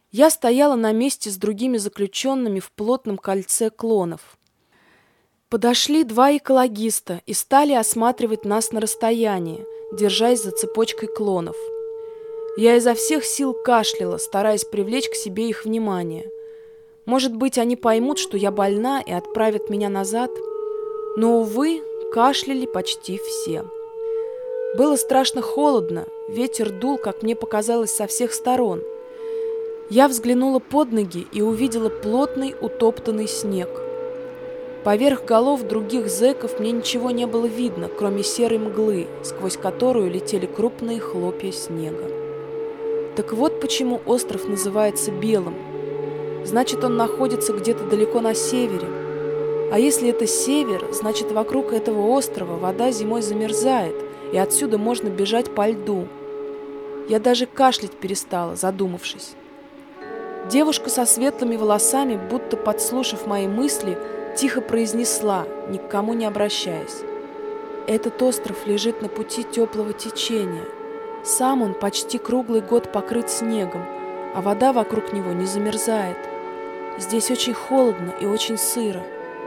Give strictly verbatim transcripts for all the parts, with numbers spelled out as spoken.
Я стояла на месте с другими заключенными в плотном кольце клонов. Подошли два экологиста и стали осматривать нас на расстоянии, держась за цепочкой клонов. Я изо всех сил кашляла, стараясь привлечь к себе их внимание. Может быть, они поймут, что я больна, и отправят меня назад. Но, увы, кашляли почти все. Было страшно холодно, ветер дул, как мне показалось, со всех сторон. Я взглянула под ноги и увидела плотный утоптанный снег. Поверх голов других зэков мне ничего не было видно, кроме серой мглы, сквозь которую летели крупные хлопья снега. Так вот почему остров называется Белым. Значит, он находится где-то далеко на севере. А если это север, значит, вокруг этого острова вода зимой замерзает, и отсюда можно бежать по льду. Я даже кашлять перестала, задумавшись. Девушка со светлыми волосами, будто подслушав мои мысли, тихо произнесла, ни к кому не обращаясь: «Этот остров лежит на пути теплого течения. Сам он почти круглый год покрыт снегом, а вода вокруг него не замерзает. Здесь очень холодно и очень сыро».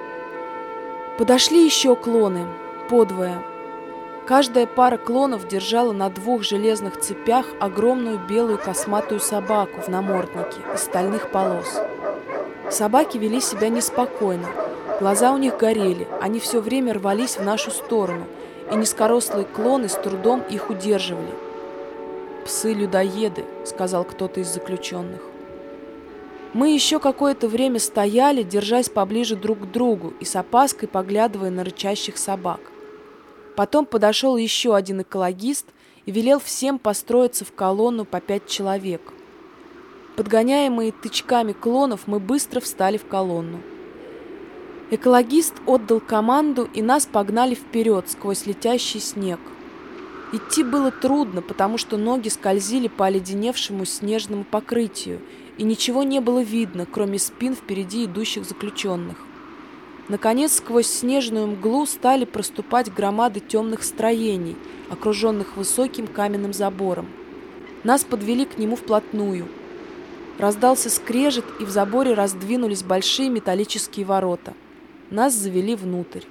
Подошли еще клоны, подвое. Каждая пара клонов держала на двух железных цепях огромную белую косматую собаку в наморднике из стальных полос. Собаки вели себя неспокойно, глаза у них горели, они все время рвались в нашу сторону, и низкорослые клоны с трудом их удерживали. «Псы-людоеды», — сказал кто-то из заключенных. Мы еще какое-то время стояли, держась поближе друг к другу и с опаской поглядывая на рычащих собак. Потом подошел еще один экологист и велел всем построиться в колонну по пять человек. Подгоняемые тычками клонов, мы быстро встали в колонну. Экологист отдал команду, и нас погнали вперед сквозь летящий снег. Идти было трудно, потому что ноги скользили по оледеневшему снежному покрытию, и ничего не было видно, кроме спин впереди идущих заключенных. Наконец, сквозь снежную мглу стали проступать громады темных строений, окруженных высоким каменным забором. Нас подвели к нему вплотную. Раздался скрежет, и в заборе раздвинулись большие металлические ворота. Нас завели внутрь.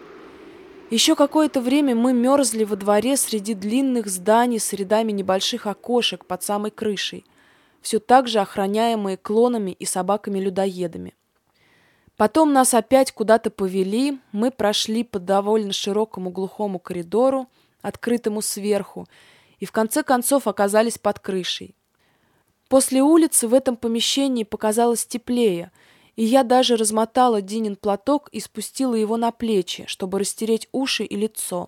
Еще какое-то время мы мерзли во дворе среди длинных зданий с рядами небольших окошек под самой крышей, все так же охраняемые клонами и собаками-людоедами. Потом нас опять куда-то повели, мы прошли по довольно широкому глухому коридору, открытому сверху, и в конце концов оказались под крышей. После улицы в этом помещении показалось теплее, и я даже размотала Динин платок и спустила его на плечи, чтобы растереть уши и лицо.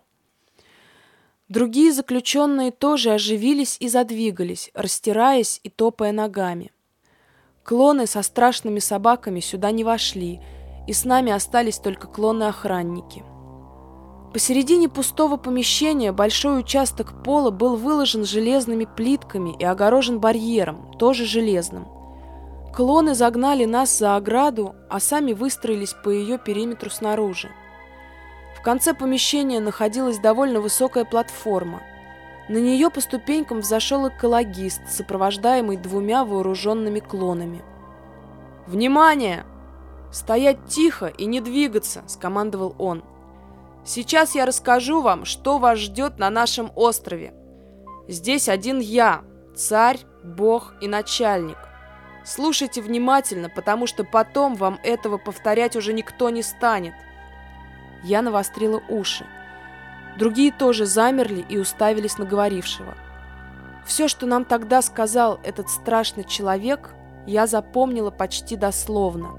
Другие заключенные тоже оживились и задвигались, растираясь и топая ногами. Клоны со страшными собаками сюда не вошли, и с нами остались только клоны-охранники. Посередине пустого помещения большой участок пола был выложен железными плитками и огорожен барьером, тоже железным. Клоны загнали нас за ограду, а сами выстроились по ее периметру снаружи. В конце помещения находилась довольно высокая платформа. На нее по ступенькам взошел экологист, сопровождаемый двумя вооруженными клонами. «Внимание! Стоять тихо и не двигаться!» – скомандовал он. «Сейчас я расскажу вам, что вас ждет на нашем острове. Здесь один я, царь, бог и начальник. Слушайте внимательно, потому что потом вам этого повторять уже никто не станет». Я навострила уши. Другие тоже замерли и уставились на говорившего. Все, что нам тогда сказал этот страшный человек, я запомнила почти дословно.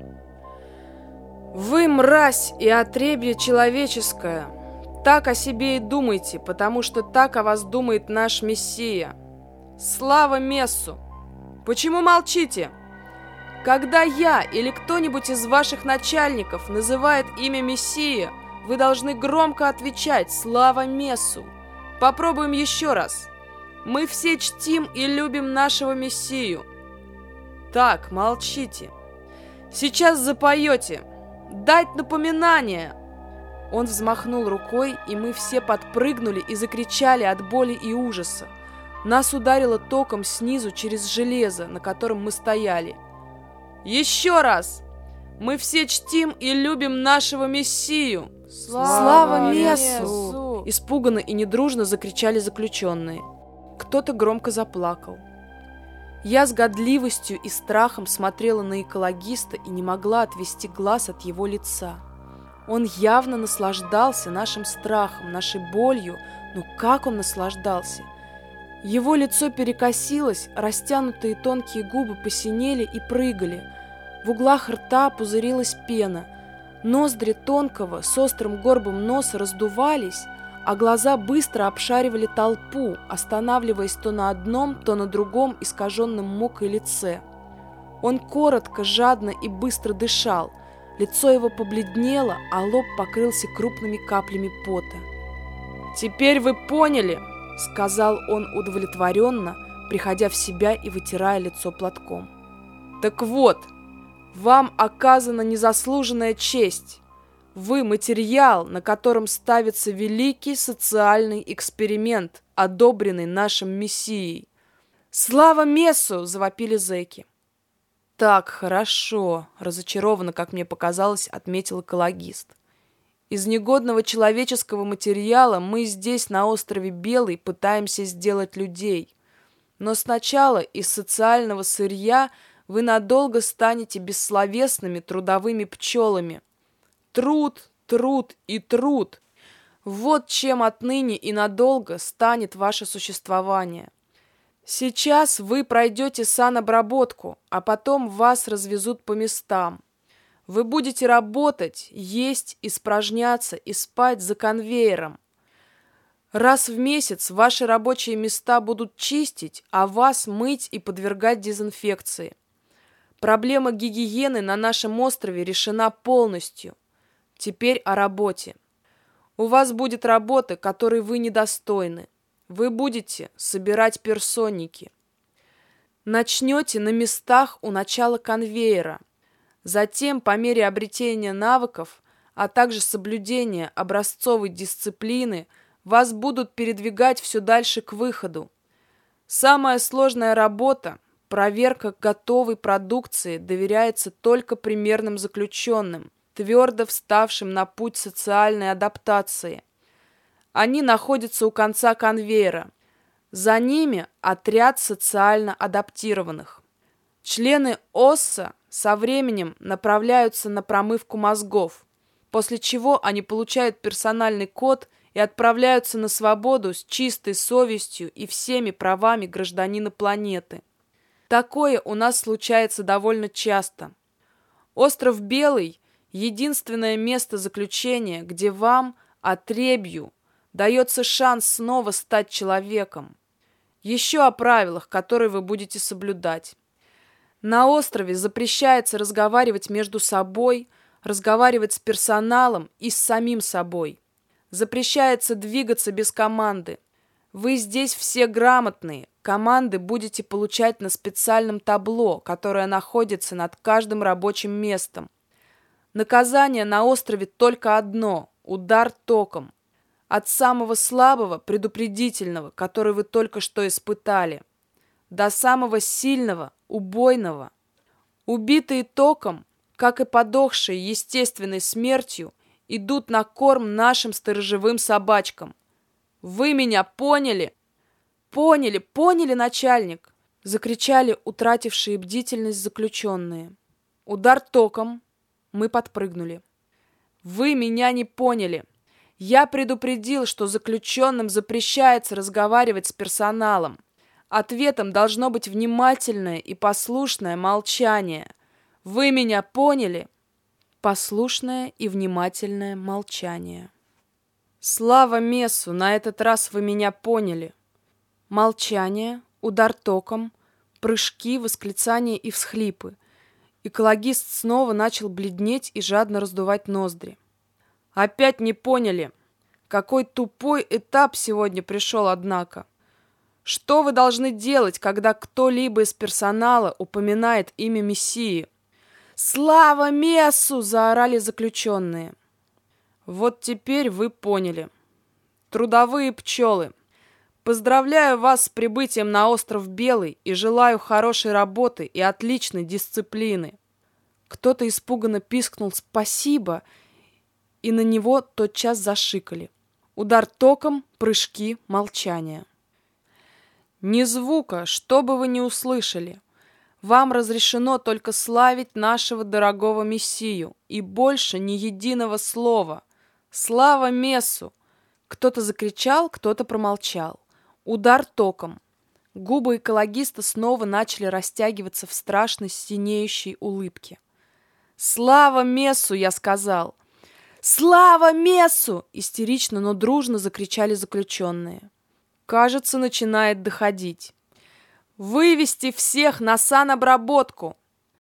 «Вы мразь и отребье человеческое. Так о себе и думайте, потому что так о вас думает наш Мессия. Слава Мессу! Почему молчите? Когда я или кто-нибудь из ваших начальников называет имя Мессии, вы должны громко отвечать «Слава Мессу!». Попробуем еще раз. Мы все чтим и любим нашего Мессию. Так, молчите. Сейчас запоете. Дать напоминание. Он взмахнул рукой, и мы все подпрыгнули и закричали от боли и ужаса. Нас ударило током снизу через железо, на котором мы стояли. «Еще раз! Мы все чтим и любим нашего Мессию!» «Слава Мессу!» Испуганно и недружно закричали заключенные. Кто-то громко заплакал. Я с годливостью и страхом смотрела на экологиста и не могла отвести глаз от его лица. Он явно наслаждался нашим страхом, нашей болью, но как он наслаждался! Его лицо перекосилось, растянутые тонкие губы посинели и прыгали. В углах рта пузырилась пена. Ноздри тонкого, с острым горбом носа раздувались, а глаза быстро обшаривали толпу, останавливаясь то на одном, то на другом искаженном мукой лице. Он коротко, жадно и быстро дышал. Лицо его побледнело, а лоб покрылся крупными каплями пота. «Теперь вы поняли!» — сказал он удовлетворенно, приходя в себя и вытирая лицо платком. «Так вот, вам оказана незаслуженная честь. Вы материал, на котором ставится великий социальный эксперимент, одобренный нашим Мессией». «Слава Мессу!» — завопили зэки. «Так, хорошо», — разочарованно, как мне показалось, отметил экологист. «Из негодного человеческого материала мы здесь, на острове Белый, пытаемся сделать людей. Но сначала из социального сырья вы надолго станете бессловесными трудовыми пчелами. Труд, труд и труд. Вот чем отныне и надолго станет ваше существование. Сейчас вы пройдете санобработку, а потом вас развезут по местам. Вы будете работать, есть, испражняться и спать за конвейером. Раз в месяц ваши рабочие места будут чистить, а вас мыть и подвергать дезинфекции. Проблема гигиены на нашем острове решена полностью. Теперь о работе. У вас будет работа, которой вы недостойны. Вы будете собирать персонники. Начнете на местах у начала конвейера. Затем, по мере обретения навыков, а также соблюдения образцовой дисциплины, вас будут передвигать все дальше к выходу. Самая сложная работа, проверка готовой продукции, доверяется только примерным заключенным, твердо вставшим на путь социальной адаптации. Они находятся у конца конвейера. За ними отряд социально адаптированных. Члены ОССА со временем направляются на промывку мозгов, после чего они получают персональный код и отправляются на свободу с чистой совестью и всеми правами гражданина планеты. Такое у нас случается довольно часто. Остров Белый – единственное место заключения, где вам, отребью, дается шанс снова стать человеком. Еще о правилах, которые вы будете соблюдать. На острове запрещается разговаривать между собой, разговаривать с персоналом и с самим собой. Запрещается двигаться без команды. Вы здесь все грамотные. Команды будете получать на специальном табло, которое находится над каждым рабочим местом. Наказание на острове только одно – удар током. От самого слабого, предупредительного, который вы только что испытали, до самого сильного, убойного. Убитые током, как и подохшие естественной смертью, идут на корм нашим сторожевым собачкам. Вы меня поняли? Поняли, поняли, начальник! Закричали утратившие бдительность заключенные. Удар током. Мы подпрыгнули. Вы меня не поняли. Я предупредил, что заключенным запрещается разговаривать с персоналом. Ответом должно быть внимательное и послушное молчание. Вы меня поняли? Послушное и внимательное молчание. Слава Мессу, на этот раз вы меня поняли. Молчание, удар током, прыжки, восклицания и всхлипы. Экологист снова начал бледнеть и жадно раздувать ноздри. Опять не поняли. Какой тупой этап сегодня пришел, однако. Что вы должны делать, когда кто-либо из персонала упоминает имя Мессии? «Слава Мессу!» – заорали заключенные. Вот теперь вы поняли. Трудовые пчелы, Поздравляю вас с прибытием на остров Белый и желаю хорошей работы и отличной дисциплины. Кто-то испуганно пискнул «спасибо», и на него тотчас зашикали. Удар током, прыжки, молчание. Ни звука, что бы вы ни услышали. Вам разрешено только славить нашего дорогого Мессию, и больше ни единого слова. Слава Мессу! Кто-то закричал, кто-то промолчал. Удар током. Губы экологиста снова начали растягиваться в страшной синеющей улыбке. «Слава Мессу!» — я сказал. «Слава Мессу!» — истерично, но дружно закричали заключенные. Кажется, начинает доходить. «Вывести всех на санобработку!